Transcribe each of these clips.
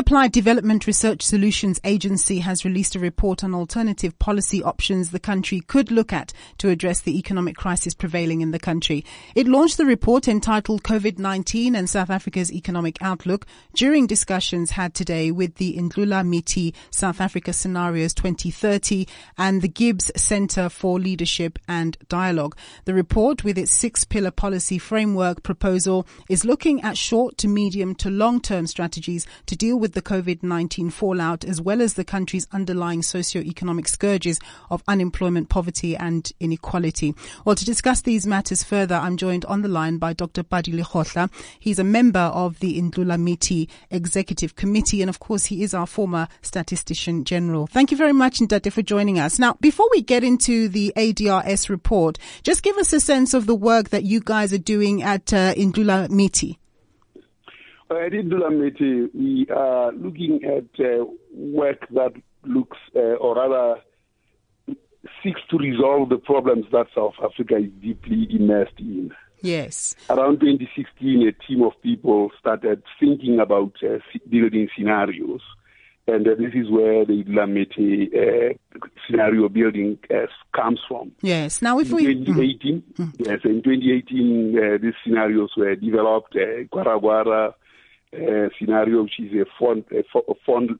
Applied Development Research Solutions Agency has released a report on alternative policy options the country could look at to address the economic crisis prevailing in the country. It launched the report entitled COVID-19 and South Africa's Economic Outlook during discussions had today with the Ndlula Miti South Africa Scenarios 2030 and the Gibbs Centre for Leadership and Dialogue. The report, with its 6-pillar policy framework proposal, is looking at short to medium to long-term strategies to deal with the COVID-19 fallout, as well as the country's underlying socio-economic scourges of unemployment, poverty and inequality. Well, to discuss these matters further, I'm joined on the line by Dr. Padi Lekgotla. He's a member of the Ndlula Miti Executive Committee, and of course he is our former Statistician General. Thank you very much, Ndate, for joining us. Now, before we get into the ADRS report, just give us a sense of the work that you guys are doing at Ndlula Miti. At Ndlula Miti, we are looking at work that looks, or rather seeks to resolve the problems that South Africa is deeply immersed in. Yes. Around 2016, a team of people started thinking about building scenarios. And this is where the Ndlula Miti scenario building comes from. Yes. Now, if in 2018, these scenarios were developed. Gwara scenario, which is a founded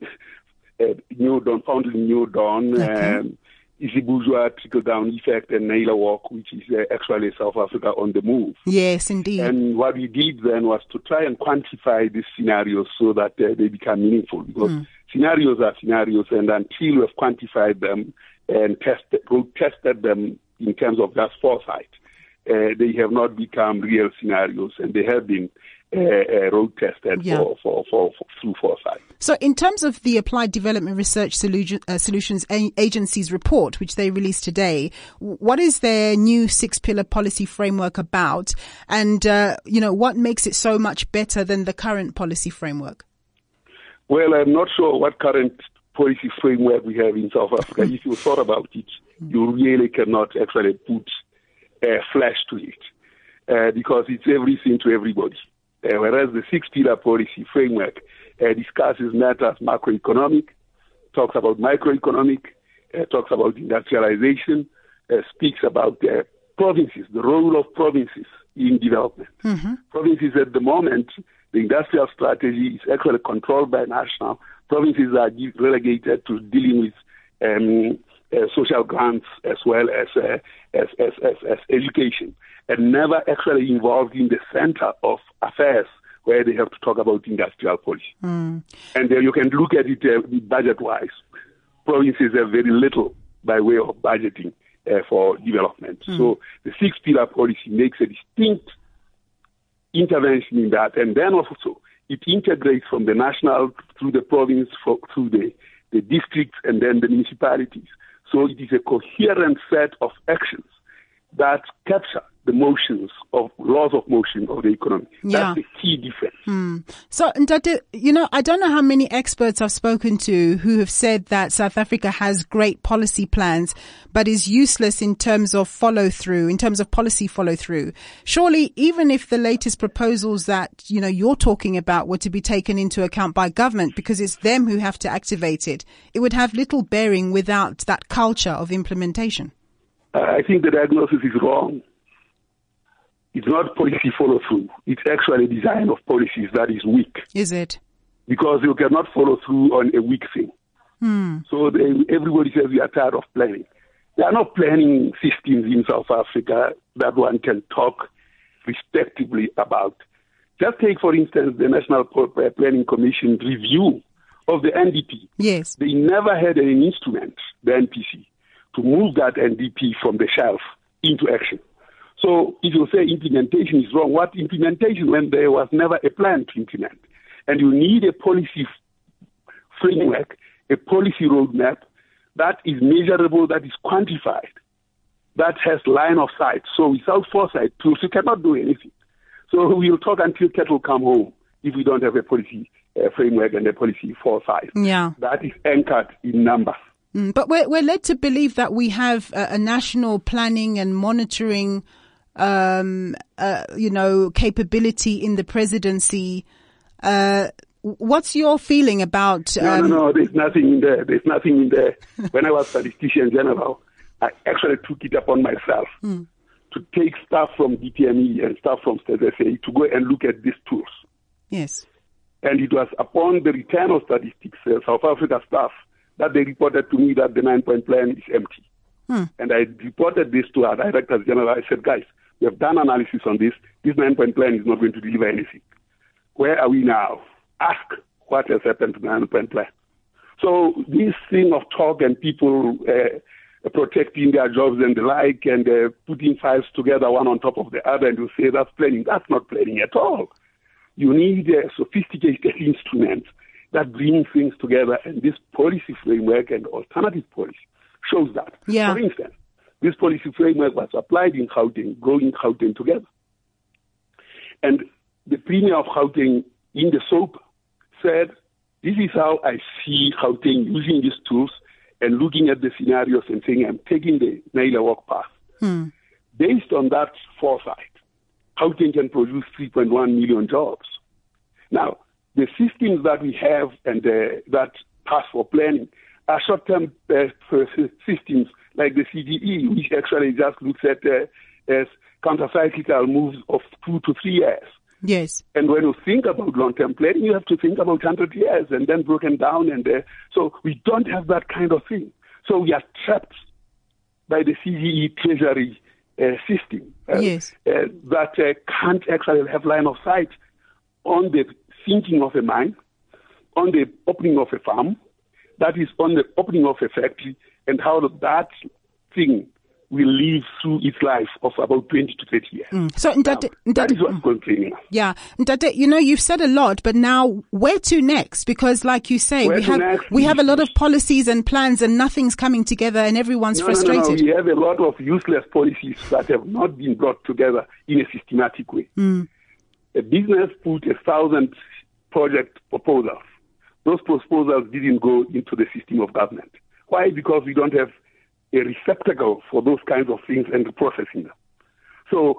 in New Dawn, Isibuzwa trickle-down effect, and Naila Walk, which is actually South Africa on the move. Yes, indeed. And what we did then was to try and quantify these scenarios so that they become meaningful. Because scenarios are scenarios, and until we've quantified them and tested them in terms of just foresight, they have not become real scenarios, and they have been road tested for through foresight. So in terms of the Applied Development Research Solutions Agency's report, which they released today, what is their new 6-pillar policy framework about? And, what makes it so much better than the current policy framework? Well, I'm not sure what current policy framework we have in South Africa. If you thought about it, you really cannot actually put flesh to it because it's everything to everybody. Whereas the 6-pillar policy framework discusses matters macroeconomic, talks about microeconomic, talks about industrialization, speaks about provinces, the role of provinces in development. Provinces at the moment, the industrial strategy is actually controlled by national. Provinces are relegated to dealing with social grants as well as education, and never actually involved in the center of affairs where they have to talk about industrial policy. And you can look at it budget-wise. Provinces have very little by way of budgeting for development. So the 6-pillar policy makes a distinct intervention in that, and then also it integrates from the national through the province, through the districts, and then the municipalities. So it is a coherent set of actions that capture the motions of laws of motion of the economy. That's the key difference. So, Ndate, I don't know how many experts I've spoken to who have said that South Africa has great policy plans, but is useless in terms of follow-through, in terms of policy follow-through. Surely, even if the latest proposals that, you're talking about were to be taken into account by government, because it's them who have to activate it, it would have little bearing without that culture of implementation. I think the diagnosis is wrong. It's not policy follow-through. It's actually design of policies that is weak. Is it? Because you cannot follow through on a weak thing. So everybody says we are tired of planning. There are no planning systems in South Africa that one can talk respectively about. Just take, for instance, the National Planning Commission review of the NDP. Yes. They never had an instrument, the NPC, to move that NDP from the shelf into action. So if you say implementation is wrong, what implementation when there was never a plan to implement? And you need a policy framework, a policy roadmap that is measurable, that is quantified, that has line of sight. So without foresight, you cannot do anything. So we'll talk until cattle come home if we don't have a policy framework and a policy foresight. That is anchored in numbers. But we're led to believe that we have a national planning and monitoring capability in the presidency. What's your feeling about... No, there's nothing in there. There's nothing in there. When I was Statistician General, I actually took it upon myself to take staff from DPME and staff from StatSA to go and look at these tools. Yes. And it was upon the return of statistics, South Africa staff, that they reported to me that the 9-point plan is empty. And I reported this to our Directors General. I said, guys, we have done analysis on this. This 9-point plan is not going to deliver anything. Where are we now? Ask what has happened to the 9-point plan. So this thing of talk and people protecting their jobs and the like and putting files together one on top of the other and you say that's planning. That's not planning at all. You need a sophisticated instrument that brings things together, and this policy framework and alternative policy shows that. Yeah. For instance, this policy framework was applied in Gauteng, growing Gauteng together. And the Premier of Gauteng in the SOAP said, this is how I see Gauteng using these tools and looking at the scenarios and saying, I'm taking the Naylor Walk path. Based on that foresight, Gauteng can produce 3.1 million jobs. Now, the systems that we have and that pass for planning are short-term systems like the CGE, which actually just looks at as counter-cyclical moves of 2 to 3 years. Yes. And when you think about long-term planning, you have to think about 100 years and then broken down. And so we don't have that kind of thing. So we are trapped by the CGE treasury system that can't actually have line of sight on the sinking of a mine, on the opening of a farm, that is on the opening of a factory, and how that thing will live through its life of about 20 to 30 years. So, Ndate, that is what's going on. Yeah. Ndate, you've said a lot, but now where to next? Because like you say, we have a lot of policies and plans and nothing's coming together and everyone's frustrated. No. We have a lot of useless policies that have not been brought together in a systematic way. A business put 1,000 project proposals. Those proposals didn't go into the system of government. Why? Because we don't have a receptacle for those kinds of things and processing them. So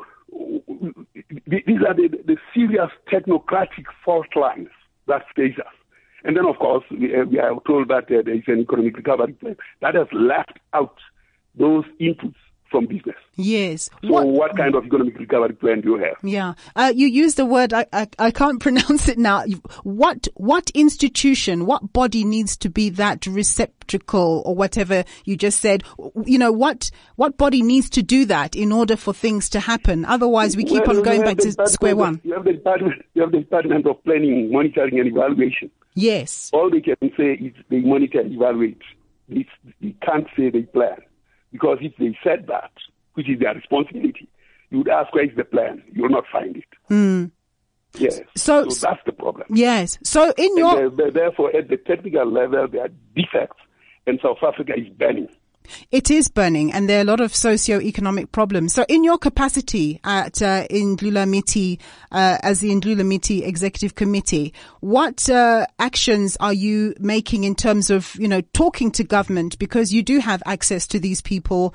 these are the serious technocratic fault lines that face us. And then, of course, we are told that there is an economic recovery plan that has left out those inputs from business. Yes. So what kind of economic recovery plan do you have? Yeah. You used the word, I can't pronounce it now. What institution, what body needs to be that receptacle or whatever you just said? What body needs to do that in order for things to happen? Otherwise we keep on going back to square one. You have the Department of Planning, Monitoring and Evaluation. Yes. All they can say is they monitor and evaluate. They can't say they plan. Because if they said that, which is their responsibility, you would ask, where is the plan? You will not find it. Yes. So that's the problem. Yes. So therefore, at the technical level, there are defects, and South Africa is burning. It is burning, and there are a lot of socio-economic problems. So in your capacity at Indlula Miti, as the Indlula Miti Executive Committee, what actions are you making in terms of, talking to government? Because you do have access to these people.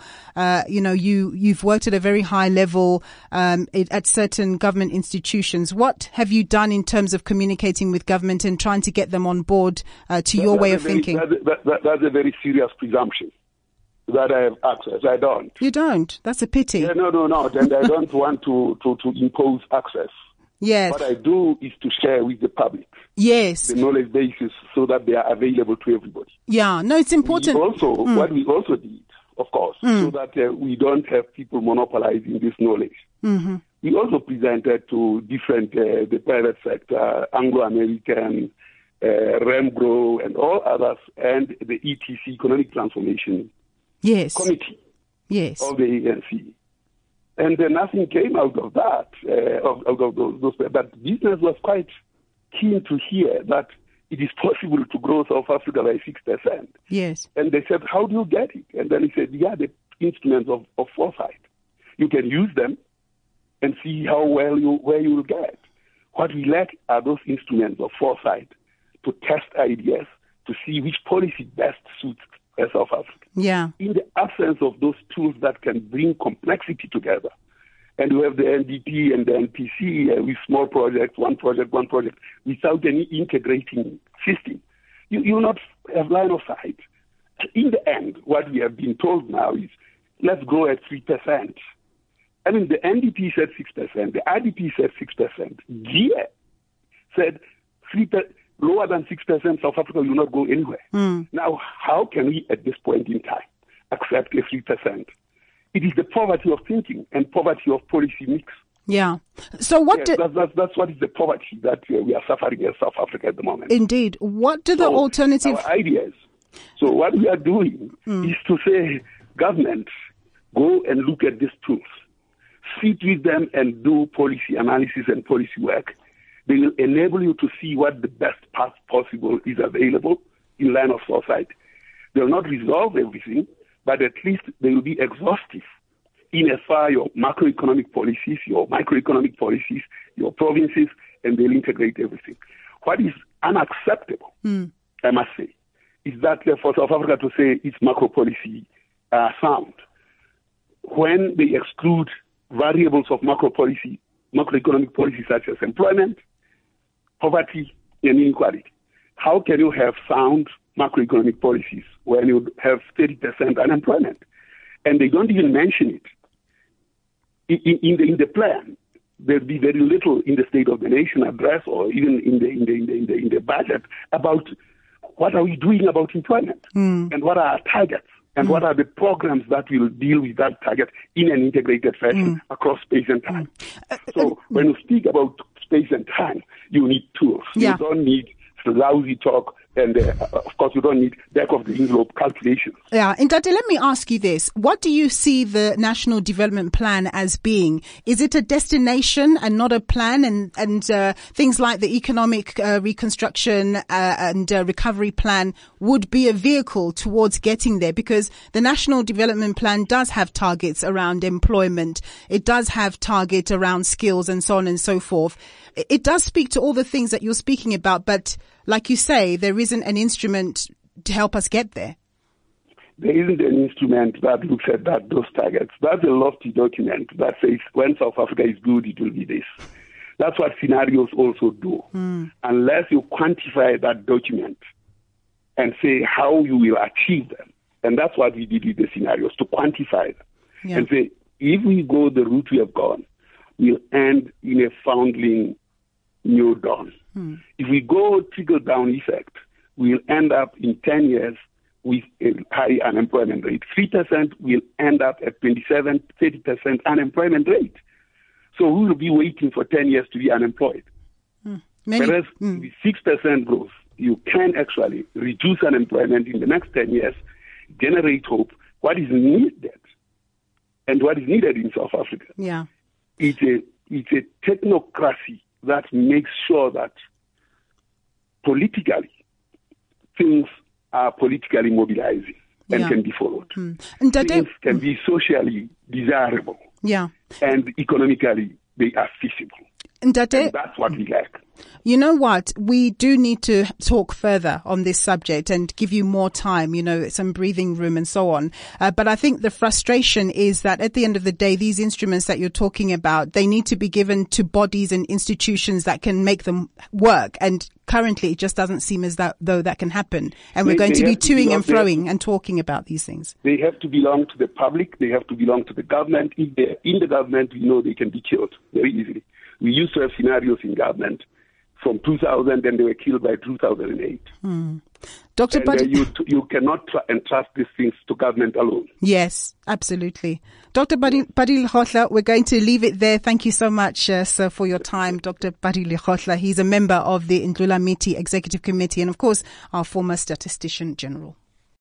You've worked at a very high level at certain government institutions. What have you done in terms of communicating with government and trying to get them on board to your way of thinking? That's a very serious presumption. That I have access. I don't. You don't? That's a pity. Yeah, no. And I don't want to impose access. Yes. What I do is to share with the public. Yes. The knowledge bases so that they are available to everybody. Yeah. No, it's important. What we also did, of course, so that we don't have people monopolizing this knowledge. Mm-hmm. We also presented to different, the private sector, Anglo-American, REMGRO, and all others, and the ETC, Economic Transformation Committee of the ANC. And nothing came out of that, of those. But business was quite keen to hear that it is possible to grow South Africa by 6%. Yes. And they said, how do you get it? And then he said, the instruments of foresight. You can use them and see how where you will get. What we lack are those instruments of foresight to test ideas, to see which policy best suits South Africa. Yeah. In the absence of those tools that can bring complexity together and you have the NDP and the NPC with small projects, one project, without any integrating system, you will not have line of sight. In the end, what we have been told now is, let's grow at 3%. I mean, the NDP said 6%, the RDP said 6%, GIA said lower than 6%, South Africa will not go anywhere. Now, how can we, at this point in time, accept a 3%? It is the poverty of thinking and poverty of policy mix. Yeah. So what? That's what is the poverty that we are suffering as South Africa at the moment. Indeed. What do the alternative ideas? So what we are doing is to say, government, go and look at these tools, sit with them and do policy analysis and policy work. They will enable you to see what the best path possible is available in line of foresight. They will not resolve everything, but at least they will be exhaustive in as far your macroeconomic policies, your microeconomic policies, your provinces, and they'll integrate everything. What is unacceptable, I must say, is that for South Africa to say its macro policy sound, when they exclude variables of macroeconomic policy such as employment, poverty, and inequality. How can you have sound macroeconomic policies when you have 30% unemployment? And they don't even mention it. In the plan, there'll be very little in the State of the Nation address or even in the budget about what are we doing about employment and what are our targets and what are the programs that will deal with that target in an integrated fashion across space and time. So when you speak about space and time, you need tools. You don't need lousy talk, and of course you don't need back of the envelope calculations. Yeah, and Ndate, let me ask you this. What do you see the National Development Plan as being? Is it a destination and not a plan? And things like the economic reconstruction and recovery plan would be a vehicle towards getting there, because the National Development Plan does have targets around employment. It does have targets around skills and so on and so forth. It does speak to all the things that you're speaking about, but like you say, there isn't an instrument to help us get there. There isn't an instrument that looks at those targets. That's a lofty document that says when South Africa is good, it will be this. That's what scenarios also do. Unless you quantify that document and say how you will achieve them. And that's what we did with the scenarios, to quantify them. And say, if we go the route we have gone, we'll end in a foundling new dawn. If we go trickle-down effect, we'll end up in 10 years with a high unemployment rate. 3% will end up at 27, 30% unemployment rate. So we will be waiting for 10 years to be unemployed. Whereas with 6% growth, you can actually reduce unemployment in the next 10 years, generate hope. What is needed, and what is needed in South Africa, it's a technocracy that makes sure that politically things are politically mobilizing and can be followed. Things can be socially desirable and economically they are feasible. And that's what we lack. You know what? We do need to talk further on this subject and give you more time, some breathing room and so on. But I think the frustration is that at the end of the day, these instruments that you're talking about, they need to be given to bodies and institutions that can make them work. And currently it just doesn't seem as though that can happen. And we're going to be toing and froing and talking about these things. They have to belong to the public. They have to belong to the government. If they're in the government, we know they can be killed very easily. We used to have scenarios in government from 2000, and they were killed by 2008. Dr. You cannot entrust these things to government alone. Yes, absolutely. Dr. Buddy Lekgotla, we're going to leave it there. Thank you so much, sir, for your time. Dr. Buddy Lekgotla, he's a member of the Ndlulamiti Executive Committee and, of course, our former Statistician General.